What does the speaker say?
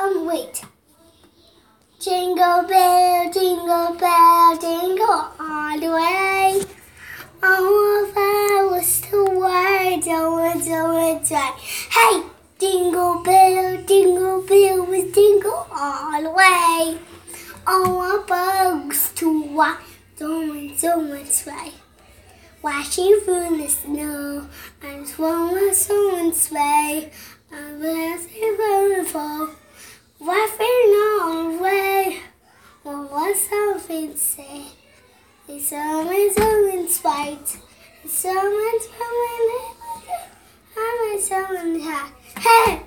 Wait. Jingle bell, jingle all the way. All of us to work, don't try. Hey, jingle bell, we jingle all the way. All our bugs to walk, don't try. Washing through the snow, and swung someone's way. I'm beautiful, laughing all the way. Well, what something say? It's someone's right. It's someone's coming. I'm someone's high. Hey!